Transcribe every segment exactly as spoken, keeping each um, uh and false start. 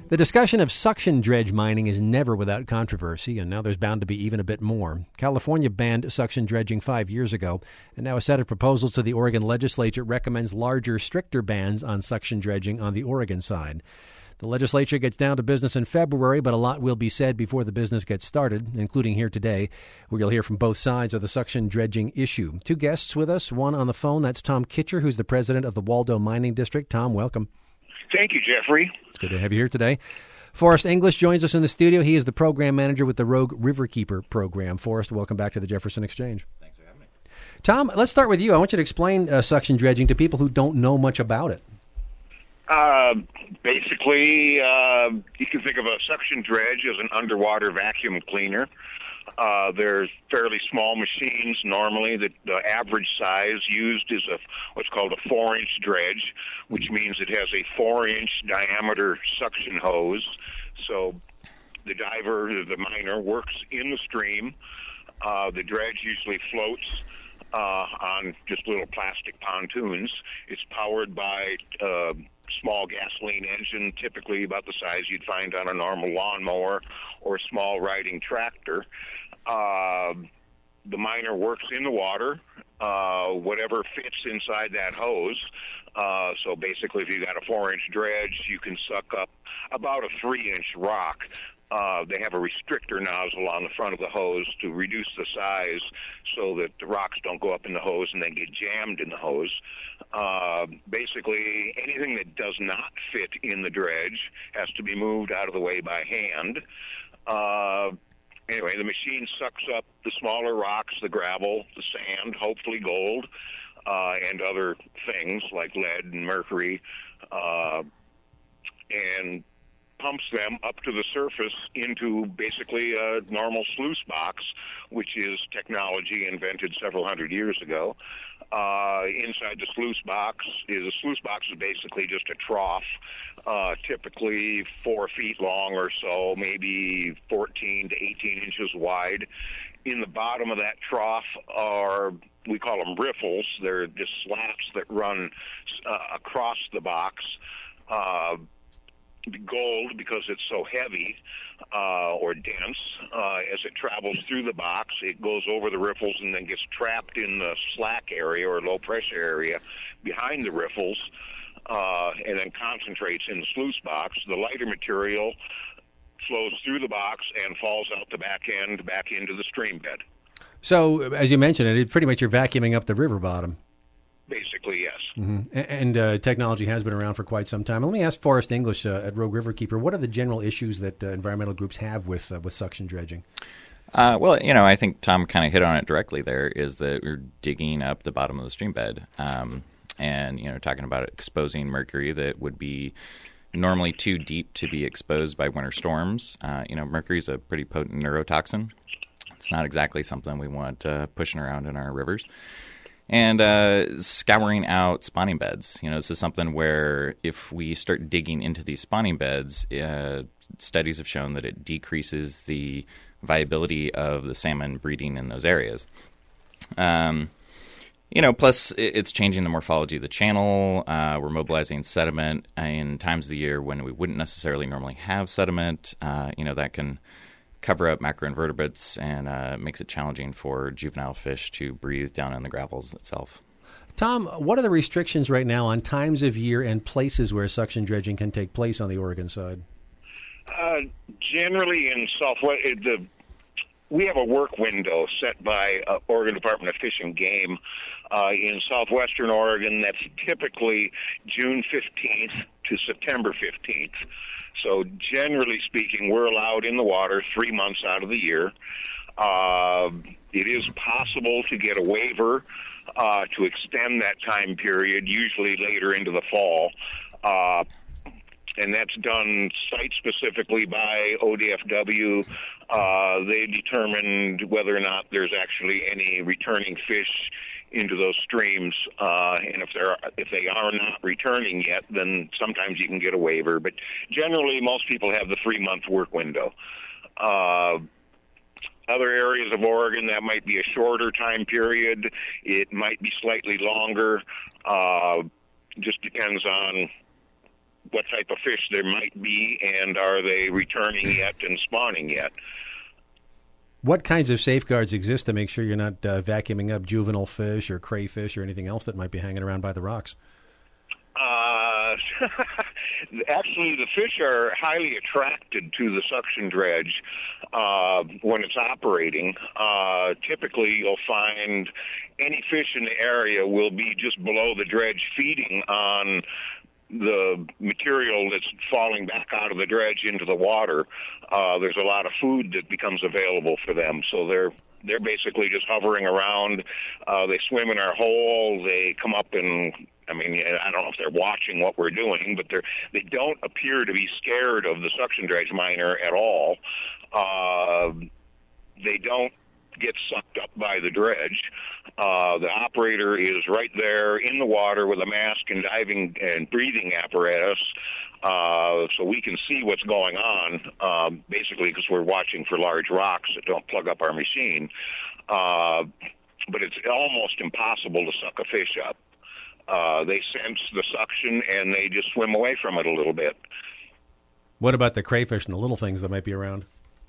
The discussion of suction dredge mining is never without controversy, and now there's bound to be even a bit more. California banned suction dredging five years ago, and now a set of proposals to the Oregon legislature recommends larger, stricter bans on suction dredging on the Oregon side. The legislature gets down to business in February, but a lot will be said before the business gets started, including here today, where you'll hear from both sides of the suction dredging issue. Two guests with us, one on the phone. That's Tom Kitcher, who's the president of the Waldo Mining District. Tom, welcome. Thank you, Jeffrey. It's good to have you here today. Forrest English joins us in the studio. He is the program manager with the Rogue Riverkeeper program. Forrest, welcome back to the Jefferson Exchange. Thanks for having me. Tom, let's start with you. I want you to explain uh, suction dredging to people who don't know much about it. Uh, basically, uh, you can think of a suction dredge as an underwater vacuum cleaner. Uh, there's fairly small machines normally. The, the average size used is a what's called a four-inch dredge, which means it has a four-inch diameter suction hose. So the diver, the miner, works in the stream. Uh, the dredge usually floats uh, on just little plastic pontoons. It's powered by uh, small gasoline engine, typically about the size you'd find on a normal lawnmower or a small riding tractor. Uh, the miner works in the water, uh, whatever fits inside that hose. Uh, so basically, if you got a four-inch dredge, you can suck up about a three-inch rock. Uh, they have a restrictor nozzle on the front of the hose to reduce the size so that the rocks don't go up in the hose and then get jammed in the hose. Uh, basically, anything that does not fit in the dredge has to be moved out of the way by hand. Uh, anyway, the machine sucks up the smaller rocks, the gravel, the sand, hopefully gold, uh, and other things like lead and mercury, uh, and pumps them up to the surface into basically a normal sluice box, which is technology invented several hundred years ago. Uh, inside the sluice box is a sluice box is basically just a trough, uh, typically four feet long or so, maybe fourteen to eighteen inches wide. In the bottom of that trough are, we call them riffles. They're just slats that run uh, across the box. Uh, gold, because it's so heavy uh, or dense, uh, as it travels through the box, it goes over the riffles and then gets trapped in the slack area or low pressure area behind the riffles, uh, and then concentrates in the sluice box. The lighter material flows through the box and falls out the back end back into the stream bed. So, as you mentioned, it pretty much you're vacuuming up the river bottom. Basically, yes. Mm-hmm. And uh, technology has been around for quite some time. Let me ask Forrest English uh, at Rogue Riverkeeper, what are the general issues that uh, environmental groups have with uh, with suction dredging? Uh, well, you know, I think Tom kind of hit on it directly there, is that we're digging up the bottom of the stream bed um, and, you know, talking about exposing mercury that would be normally too deep to be exposed by winter storms. Uh, you know, mercury is a pretty potent neurotoxin. It's not exactly something we want uh, pushing around in our rivers. And uh, scouring out spawning beds. You know, this is something where if we start digging into these spawning beds, uh, studies have shown that it decreases the viability of the salmon breeding in those areas. Um, you know, plus it's changing the morphology of the channel. Uh, we're mobilizing sediment in times of the year when we wouldn't necessarily normally have sediment. Uh, you know, that can cover up macroinvertebrates and uh, makes it challenging for juvenile fish to breathe down in the gravels itself. Tom, what are the restrictions right now on times of year and places where suction dredging can take place on the Oregon side? Uh, generally in Southwest, the we have a work window set by uh, Oregon Department of Fish and Game uh, in southwestern Oregon. That's typically June fifteenth to September fifteenth. So generally speaking, we're allowed in the water three months out of the year. Uh, it is possible to get a waiver uh, to extend that time period, usually later into the fall. Uh, and that's done site-specifically by O D F W. Uh, they determined whether or not there's actually any returning fish into those streams, uh, and if they're if they are not returning yet, then sometimes you can get a waiver. But generally, most people have the three-month work window. Uh, other areas of Oregon, that might be a shorter time period. It might be slightly longer. Uh, just depends on what type of fish there might be, and are they returning yet and spawning yet. What kinds of safeguards exist to make sure you're not uh, vacuuming up juvenile fish or crayfish or anything else that might be hanging around by the rocks? Uh, actually, the fish are highly attracted to the suction dredge uh, when it's operating. Uh, typically, you'll find any fish in the area will be just below the dredge feeding on the material that's falling back out of the dredge into the water. Uh, there's a lot of food that becomes available for them, so they're they're basically just hovering around. Uh, they swim in our hole. They come up and, I mean, I don't know if they're watching what we're doing, but they're they don't appear to be scared of the suction dredge miner at all. Uh, they don't get sucked up by the dredge. Uh, the operator is right there in the water with a mask and diving and breathing apparatus, uh, so we can see what's going on, um, basically because we're watching for large rocks that don't plug up our machine. Uh, but it's almost impossible to suck a fish up. Uh, they sense the suction and they just swim away from it a little bit. What about the crayfish and the little things that might be around?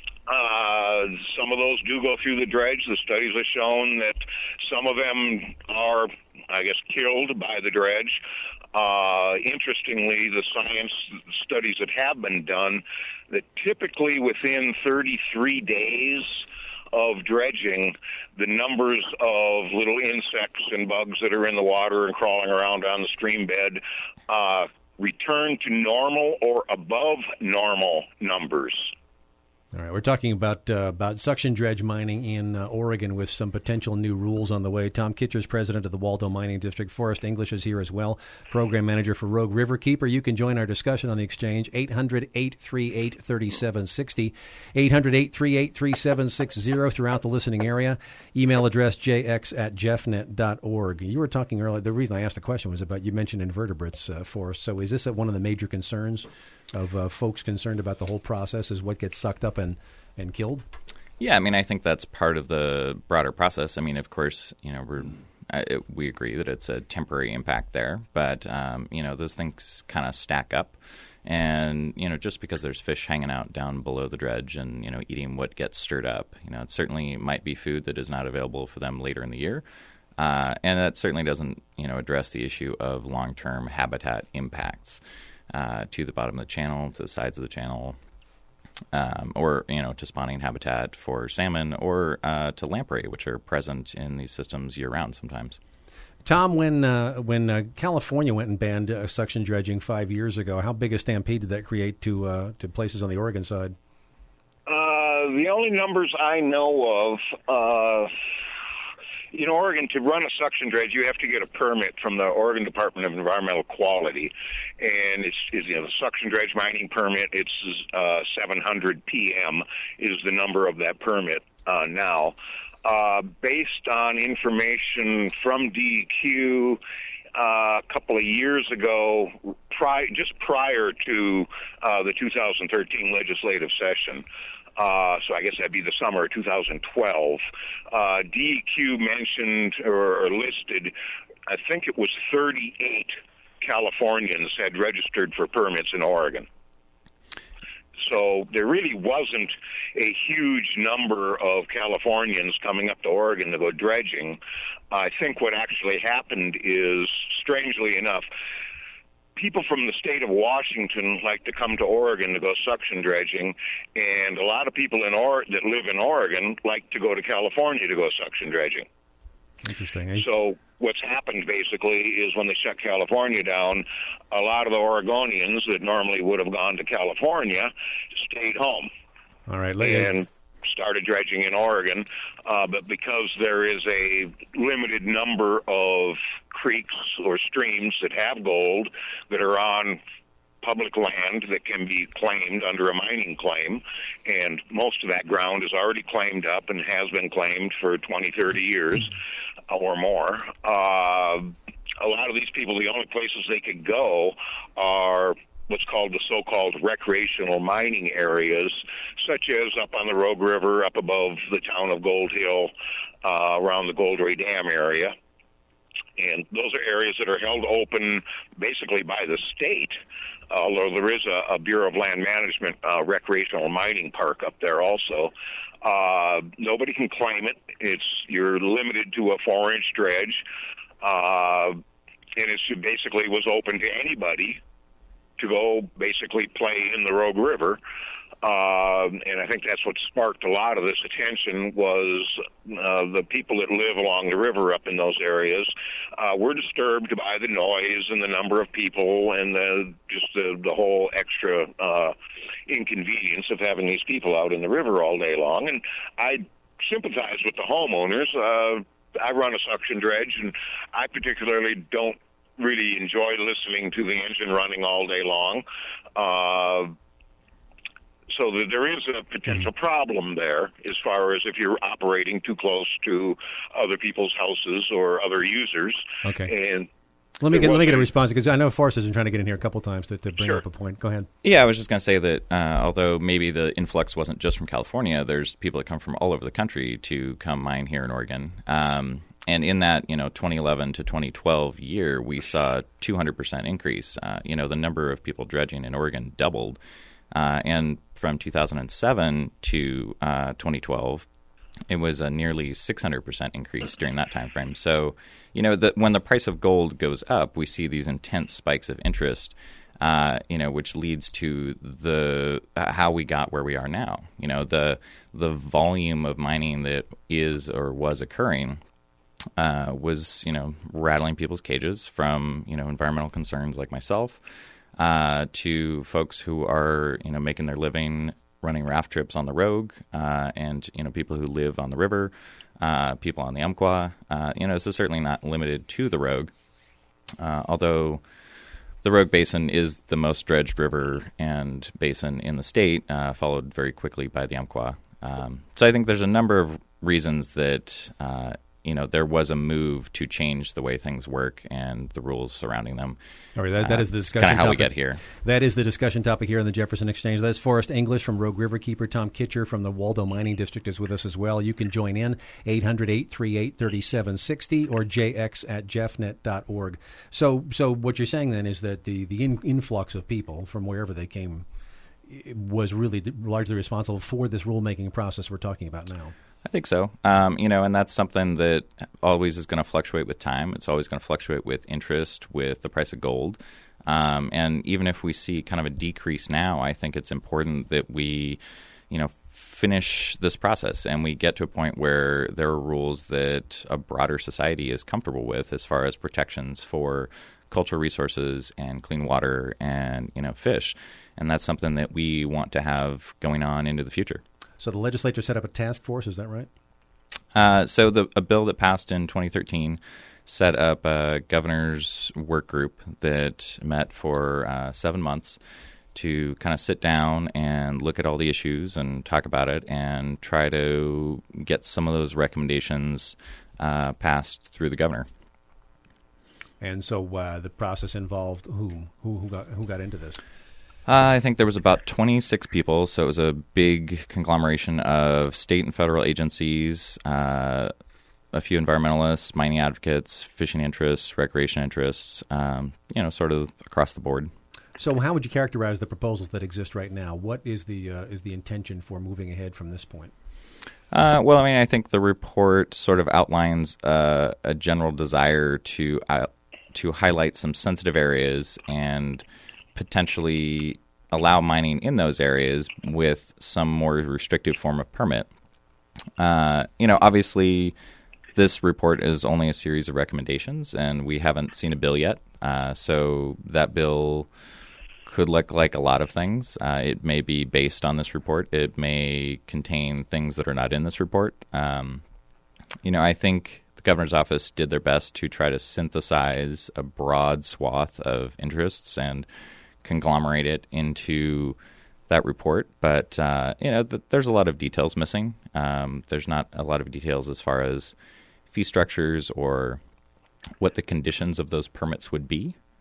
Uh, some of those do go through the dredge. The studies have shown that some of them are, I guess, killed by the dredge. Uh, interestingly, the science studies that have been done, that typically within thirty-three days of dredging, the numbers of little insects and bugs that are in the water and crawling around on the stream bed uh, return to normal or above normal numbers. All right, we're talking about uh, about suction dredge mining in uh, Oregon with some potential new rules on the way. Tom Kitcher is president of the Waldo Mining District. Forrest English is here as well, program manager for Rogue River Keeper. You can join our discussion on the exchange, eight hundred, eight three eight, three seven six zero, eight hundred, eight three eight, three seven six zero throughout the listening area. Email address j x at jeffnet dot org. You were talking earlier, the reason I asked the question was about, you mentioned invertebrates, uh, Forrest. So is this one of the major concerns of uh, folks concerned about the whole process, is what gets sucked up and, and killed? Yeah, I mean, I think that's part of the broader process. I mean, of course, you know, we're, uh, it, we agree that it's a temporary impact there, but, um, you know, those things kind of stack up. And, you know, just because there's fish hanging out down below the dredge and, you know, eating what gets stirred up, you know, it certainly might be food that is not available for them later in the year. Uh, and that certainly doesn't, you know, address the issue of long-term habitat impacts. Uh, to the bottom of the channel, to the sides of the channel, um, or, you know, to spawning habitat for salmon, or uh, to lamprey, which are present in these systems year-round sometimes. Tom, when uh, when uh, California went and banned uh, suction dredging five years ago, how big a stampede did that create to uh, to places on the Oregon side? Uh, the only numbers I know of, uh, in Oregon, to run a suction dredge, you have to get a permit from the Oregon Department of Environmental Quality, and it's, it's you know, the suction dredge mining permit. It's uh, seven hundred P M is the number of that permit uh, now. Uh, based on information from D E Q uh, a couple of years ago, pri- just prior to uh, the two thousand thirteen legislative session. Uh, so I guess that'd be the summer of two thousand twelve. Uh, D E Q mentioned or, or listed, I think it was thirty-eight Californians had registered for permits in Oregon. So there really wasn't a huge number of Californians coming up to Oregon to go dredging. I think what actually happened is, strangely enough, people from the state of Washington like to come to Oregon to go suction dredging, and a lot of people in or- that live in Oregon like to go to California to go suction dredging. Interesting. Eh? So what's happened basically is when they shut California down, a lot of the Oregonians that normally would have gone to California stayed home. All right, later. And started dredging in Oregon, uh, but because there is a limited number of creeks or streams that have gold that are on public land that can be claimed under a mining claim, and most of that ground is already claimed up and has been claimed for twenty, thirty years or more. Uh, a lot of these people, the only places they could go are what's called the so-called recreational mining areas, such as up on the Rogue River, up above the town of Gold Hill, uh, around the Gold Ray Dam area. And those are areas that are held open basically by the state although there is a, a Bureau of Land Management uh, recreational mining park up there also. Uh, nobody can claim it. It's you're limited to a four-inch dredge, uh, and it basically was open to anybody to go basically play in the Rogue River. Uh, and I think that's what sparked a lot of this attention was uh, the people that live along the river up in those areas uh, were disturbed by the noise and the number of people and the, just the, the whole extra uh, inconvenience of having these people out in the river all day long. And I sympathize with the homeowners. Uh, I run a suction dredge, and I particularly don't really enjoy listening to the engine running all day long. Uh, So that there is a potential problem there as far as if you're operating too close to other people's houses or other users. Okay. And let me get let me get a response because I know Forrest has been trying to get in here a couple times to, to bring Sure. up a point. Go ahead. Yeah, I was just going to say that uh, although maybe the influx wasn't just from California, there's people that come from all over the country to come mine here in Oregon. Um, and in that, you know, twenty eleven to twenty twelve year, we saw a two hundred percent increase. Uh, you know, the number of people dredging in Oregon doubled. Uh, and from two thousand seven to uh, twenty twelve, it was a nearly six hundred percent increase during that time frame. So, you know, the, when the price of gold goes up, we see these intense spikes of interest, uh, you know, which leads to the uh, how we got where we are now. You know, the the volume of mining that is or was occurring uh, was, you know, rattling people's cages from, you know, environmental concerns like myself. Uh, to folks who are, you know, making their living running raft trips on the Rogue, uh, and, you know, people who live on the river, uh, people on the Umpqua. Uh, you know, this is certainly not limited to the Rogue, uh, although the Rogue Basin is the most dredged river and basin in the state, uh, followed very quickly by the Umpqua. Um, so I think there's a number of reasons that, uh, you know, there was a move to change the way things work and the rules surrounding them. All right, that, that is the discussion kind of how topic. we get here. That is the discussion topic here on the Jefferson Exchange. That's Forrest English from Rogue Riverkeeper. Tom Kitcher from the Waldo Mining District is with us as well. You can join in, eight hundred, eight three eight, three seven six zero or j x at jeffnet dot org. So so what you're saying then is that the, the in, influx of people from wherever they came was really largely responsible for this rulemaking process we're talking about now. I think so. Um, you know, and that's something that always is going to fluctuate with time. It's always going to fluctuate with interest, with the price of gold. Um, and even if we see kind of a decrease now, I think it's important that we, you know, finish this process and we get to a point where there are rules that a broader society is comfortable with as far as protections for cultural resources and clean water and, you know, fish. And that's something that we want to have going on into the future. So the legislature set up a task force, is that right? Uh, so the a bill that passed in twenty thirteen set up a governor's work group that met for uh, seven months to kind of sit down and look at all the issues and talk about it and try to get some of those recommendations uh, passed through the governor. And so uh, the process involved who? Who, who got who got into this? Uh, I think there was about twenty-six people, so it was a big conglomeration of state and federal agencies, uh, a few environmentalists, mining advocates, fishing interests, recreation interests, um, you know, sort of across the board. So how would you characterize the proposals that exist right now? What is the uh, is the intention for moving ahead from this point? Uh, well, I mean, I think the report sort of outlines uh, a general desire to uh, to highlight some sensitive areas and potentially allow mining in those areas with some more restrictive form of permit. Uh, you know, obviously, this report is only a series of recommendations, and we haven't seen a bill yet. Uh, so that bill could look like a lot of things. Uh, it may be based on this report. It may contain things that are not in this report. Um, you know, I think the governor's office did their best to try to synthesize a broad swath of interests and conglomerate it into that report, but uh, you know, th- there's a lot of details missing. Um, there's not a lot of details as far as fee structures or what the conditions of those permits would be.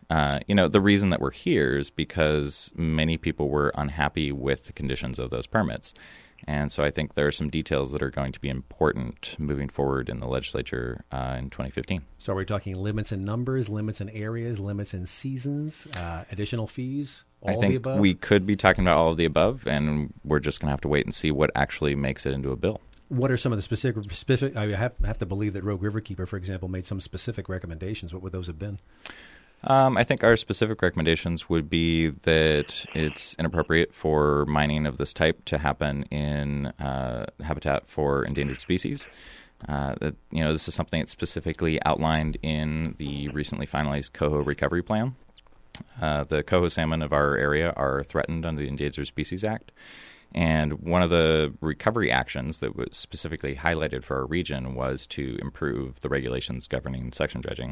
uh, you know, the reason that we're here is because many people were unhappy with the conditions of those permits. And so I think there are some details that are going to be important moving forward in the legislature uh, in twenty fifteen. So are we talking limits in numbers, limits in areas, limits in seasons, uh, additional fees, all I of think the above? we could be talking about all of the above, and we're just going to have to wait and see what actually makes it into a bill. What are some of the specific, specific I have, have to believe that Rogue Riverkeeper, for example, made some specific recommendations. What would those have been? Um, I think our specific recommendations would be that it's inappropriate for mining of this type to happen in uh, habitat for endangered species. Uh, that you know, this is something that's specifically outlined in the recently finalized coho recovery plan. Uh, the coho salmon of our area are threatened under the Endangered Species Act. And one of the recovery actions that was specifically highlighted for our region was to improve the regulations governing suction dredging.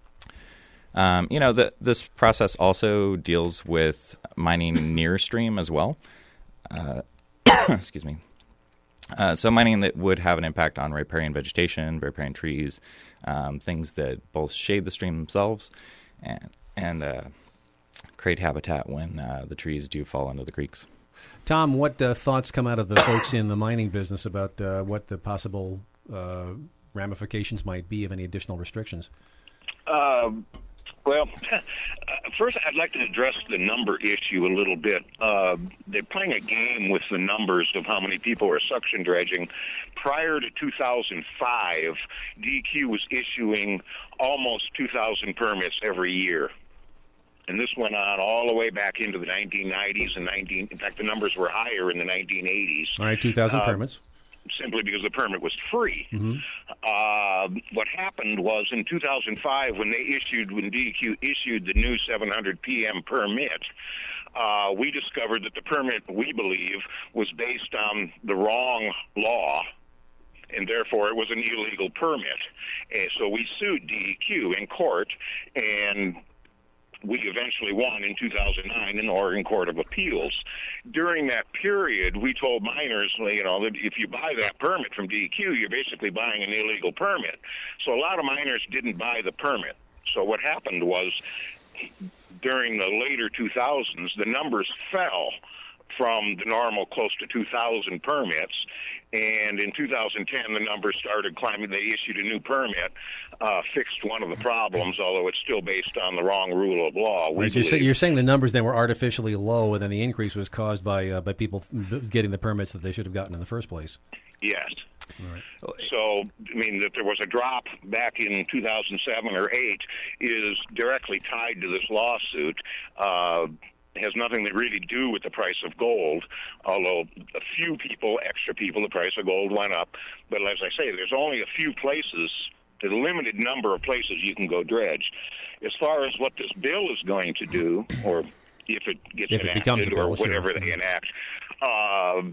Um, you know, the, this process also deals with mining near stream as well. Uh, excuse me. Uh, so mining that would have an impact on riparian vegetation, riparian trees, um, things that both shade the stream themselves and, and uh, create habitat when uh, the trees do fall into the creeks. Tom, what uh, thoughts come out of the folks in the mining business about uh, what the possible uh, ramifications might be of any additional restrictions? Um. Well, first I'd like to address the number issue a little bit. Uh, they're playing a game with the numbers of how many people are suction dredging. Prior to two thousand five, D E Q was issuing almost two thousand permits every year. And this went on all the way back into the nineteen nineties and nineteen. In fact, the numbers were higher in the nineteen eighties. All right, two thousand uh, permits. Simply because the permit was free. Mm-hmm. Uh, what happened was in two thousand five, when they issued, when D E Q issued the new seven hundred P M permit, uh, we discovered that the permit, we believe, was based on the wrong law, and therefore it was an illegal permit. And so we sued D E Q in court, and we eventually won in two thousand nine in the Oregon Court of Appeals. During that period, we told miners, you know, that if you buy that permit from D E Q, you're basically buying an illegal permit. So a lot of miners didn't buy the permit. So what happened was, during the later two thousands, the numbers fell from the normal close to two thousand permits. And in two thousand ten, the numbers started climbing. They issued a new permit, uh, fixed one of the problems, although it's still based on the wrong rule of law. We right, so you're, say, you're saying the numbers then were artificially low, and then the increase was caused by uh, by people getting the permits that they should have gotten in the first place. Yes. All right. So, I mean, that there was a drop back in two thousand seven or eight is directly tied to this lawsuit. Uh, has nothing to really do with the price of gold, although a few people, extra people, the price of gold went up. But as I say, there's only a few places, a limited number of places you can go dredge. As far as what this bill is going to do, or if it gets if enacted, it becomes a bill, or whatever sure. they enact, uh,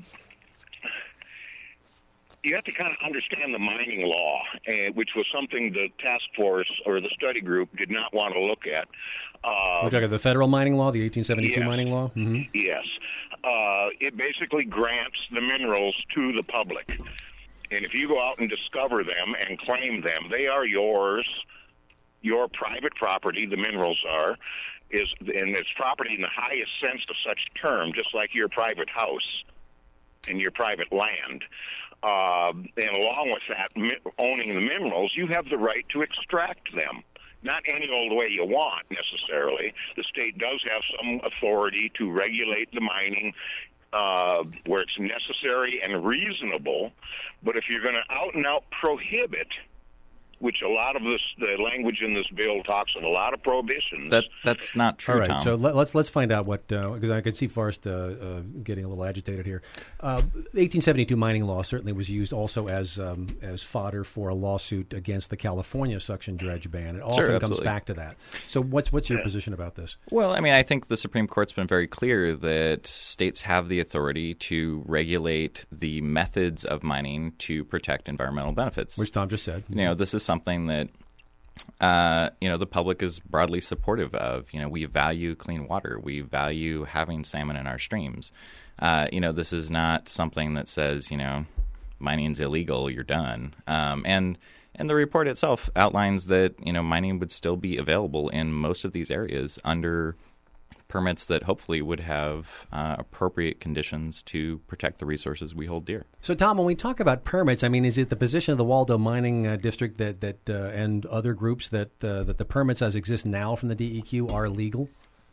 you have to kind of understand the mining law, uh, which was something the task force or the study group did not want to look at. Uh, We're talking the federal mining law, the eighteen seventy-two yes, mining law? Mm-hmm. Yes. Uh, it basically grants the minerals to the public. And if you go out and discover them and claim them, they are yours, your private property, the minerals are, is, and it's property in the highest sense of such term, just like your private house and your private land. Uh, and along with that, mi- owning the minerals, you have the right to extract them. Not any old way you want, necessarily. The state does have some authority to regulate the mining uh, where it's necessary and reasonable. But if you're going to out and out prohibit, which a lot of this, the language in this bill talks of a lot of prohibitions. That that's not true, All right, Tom. so let, let's let's find out what, because uh, I can see Forrest uh, uh, getting a little agitated here. Uh, the eighteen seventy-two mining law certainly was used also as um, as fodder for a lawsuit against the California suction dredge ban. It often Sure, comes absolutely. back to that. So what's what's your Yeah. position about this? Well, I mean, I think the Supreme Court's been very clear that states have the authority to regulate the methods of mining to protect environmental benefits. Which Tom just said. You know, this is something that Uh, you know, the public is broadly supportive of. You know, we value clean water. We value having salmon in our streams. Uh, you know, this is not something that says, you know, mining's illegal, you're done. Um, and And the report itself outlines that, you know, mining would still be available in most of these areas under permits that hopefully would have uh, appropriate conditions to protect the resources we hold dear. So, Tom, when we talk about permits, I mean, is it the position of the Waldo Mining uh, District that that uh, and other groups that uh, that the permits as exist now from the D E Q are legal?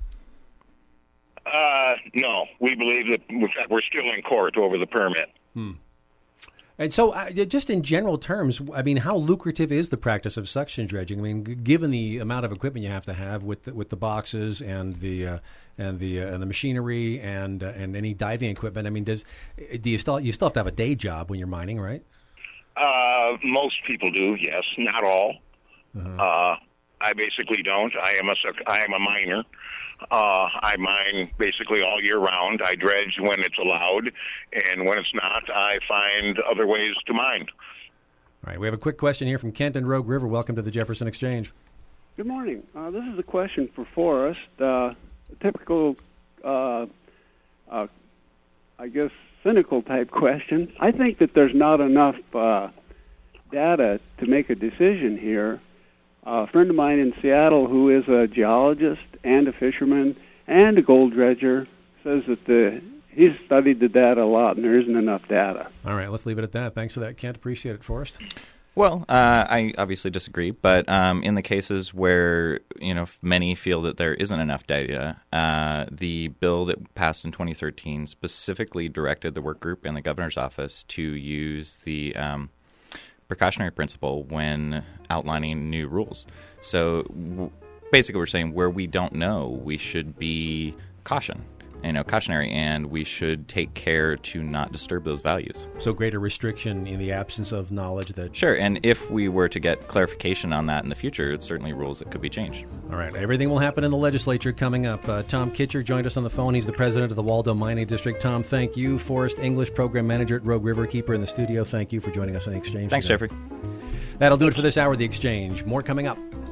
Uh, no, we believe that in fact we're still in court over the permit. Hmm. And so, uh, just in general terms, I mean, how lucrative is the practice of suction dredging? I mean, g- given the amount of equipment you have to have with the, with the boxes and the uh, and the uh, and the machinery and uh, and any diving equipment. I mean, does do you still you still have to have a day job when you're mining, right? Uh, most people do, yes, not all. Uh-huh. Uh, I basically don't. I am a suc- I am a miner. Uh, I mine basically all year round. I dredge when it's allowed, and when it's not, I find other ways to mine. All right, we have a quick question here from Kent and Rogue River. Welcome to the Jefferson Exchange. Good morning. Uh, this is a question for Forrest. Uh, a typical, uh, uh, I guess, cynical type question. I think that there's not enough uh, data to make a decision here. Uh, a friend of mine in Seattle who is a geologist and a fisherman and a gold dredger says that the he's studied the data a lot and there isn't enough data. All right, let's leave it at that. Thanks for that, Kent. Appreciate it, Forrest. Well, uh, I obviously disagree, but um, in the cases where, you know, many feel that there isn't enough data, uh, the bill that passed in twenty thirteen specifically directed the work group and the governor's office to use the um, precautionary principle when outlining new rules. So w- basically we're saying where we don't know, we should be caution. You know, cautionary, and we should take care to not disturb those values. So greater restriction in the absence of knowledge that... Sure, and if we were to get clarification on that in the future, it's certainly rules that could be changed. All right, everything will happen in the legislature coming up. Uh, Tom Kitcher joined us on the phone. He's the president of the Waldo Mining District. Tom, thank you. Forrest English, program manager at Rogue River Keeper in the studio. Thank you for joining us on The Exchange Thanks, today. Jeffrey. That'll do it for this hour of The Exchange. More coming up.